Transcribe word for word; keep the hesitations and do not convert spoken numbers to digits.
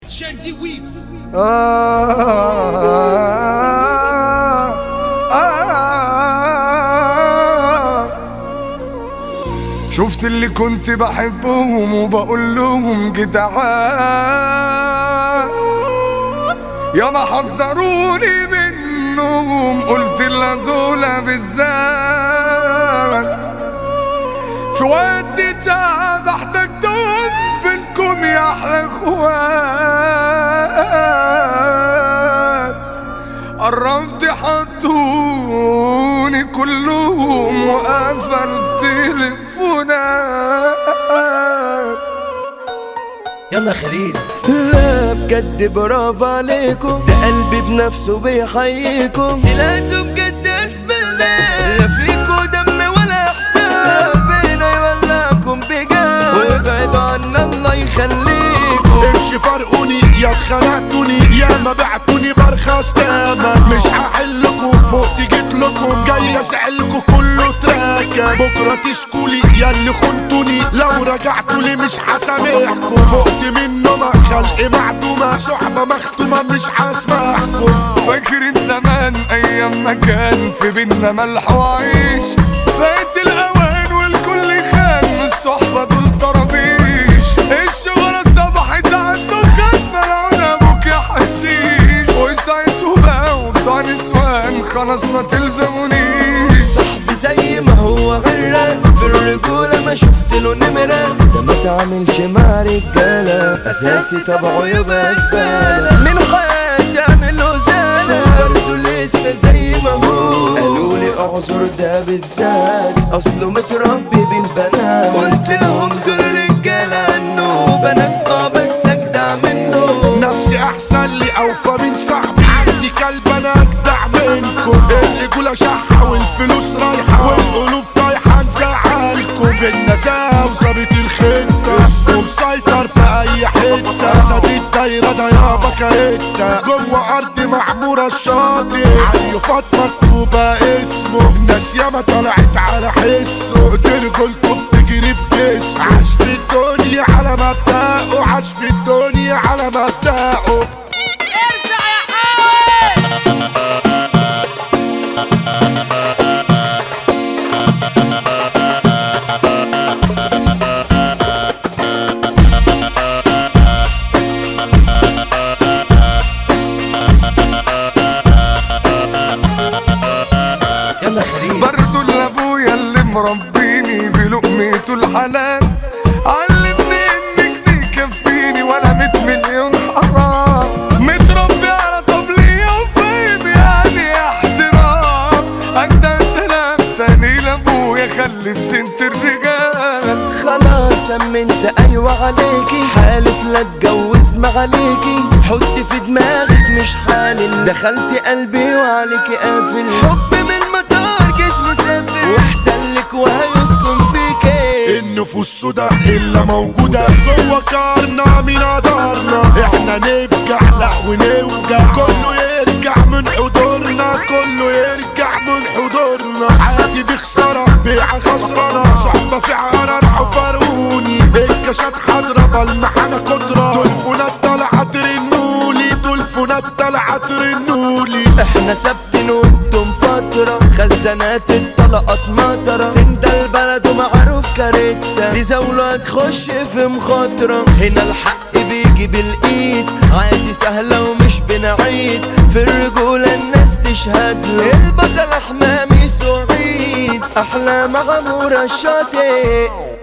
شاندي ويفز. آه آه آه شفت اللي كنت بحبهم وبقول لهم جدعان، يا ما حذروني منهم قلت لا دول بالذات، في وقت تعب احتجتهم فينكم يا احلى اخوات، قربت حطوني كلهم وقفلوا التليفونات. يلا خليل. لا بجد برافو عليكم، ده قلبي بنفسه بيحييكم، طلعتوا بجد اسفل ناس، لا فيكوا دم ولا احساس، ربنا يولعكم بجد وابعدوا عنا الله يخليكم. امشي فرقوني يا اتخنقتوني يا ما بعتوني برخص تمام، مش هحلكوا فوق جيت لكم جاي اسعلكوا كله تراكب، بكره تشكولي يا اللي خنتوني لو رجعتولي مش هسامحكم، فقت من نومة خلق معدومة صحبة مختومة مش هسمعكم. فاكرين زمان ايام ما كان في بينا ملح وعيش، فات الاوان والكل خان من الصحبة دول طرابيش، الشغلة صبحت عالدخان ملعون ابوك يا حشيش، وساعتوا بقى وبتوع نسوان خلاص ما تلزمونيش. صاحبي زي ما هو غرق في الرجولة ما شفت له نمرة، ده ما تعملش مع رجالة اساسي طبعه يبقى زبالة، من حياتي اعمل له زالة برضه لسه زي ما هو، قالوا لي اعذر ده بالذات اصله متربي بين بنات، قلت لهم دول رجالة عنه بنات اه بس اجدع منه، نفسي احسن لي اوفى من صاحبي، عندي كلب انا اجدع منكم، اللي جوله شحة والفلوس رايحة والقلوب طايحة نزعلكم، في النزاهة وظابط الخطة اسمه مسيطر في اي حتة، زاد الدايرة ده يابا كاريتا، جوه ارض معمورة الشاطئ علي فاط مكتوبة اسمه، الناس ياما طلعت على حسه، رجولته بتجري في جسمه، عاش في الدنيا على مبدأه، عاش في الدنيا على مبدأه. يلا خليل. برضو لابويا اللي مربيني بلقمته الحلال، علمني انك تكفيني وانا ميت مليون حرام، متربي على طبلية وفاهم يعني احترام، انت سلام تاني لابويا خلي في زينة الرجال. خلاص امنت ايوه عليكي، حالف لا اتجوز معاليكي، حط في دماغك مش حالل، دخلت قلبي وعليكي قافل، حب من مطار جسمه سافر واحتلك وهيسكن فيكي، النفوس سودا الا موجودة جوه كارنا من قدرنا، احنا نفجع لا ونوجع، كله يرجع من حضورنا، كله يرجع من حضورنا، عادي بخسارة بيع خسرانة، صحبة في عقارة راحوا فارقوني، الكاشات حاضرة بالمحانة قدرة، تلفونات طالعة ترنولي، تلفونات طالعة ترنولي، احنا ثابتين وانتم فترة، خزانات الطلقات مطرة، سند البلد ومعروف كاريتا، دي زولة هتخش في مخاطرة، هنا الحق بيجي بالايد، عادي سهلة ومش بنعيد، في الرجولة الناس تشهد له، البطل حمامي سعيد، احلى مغمورة الشاطئ.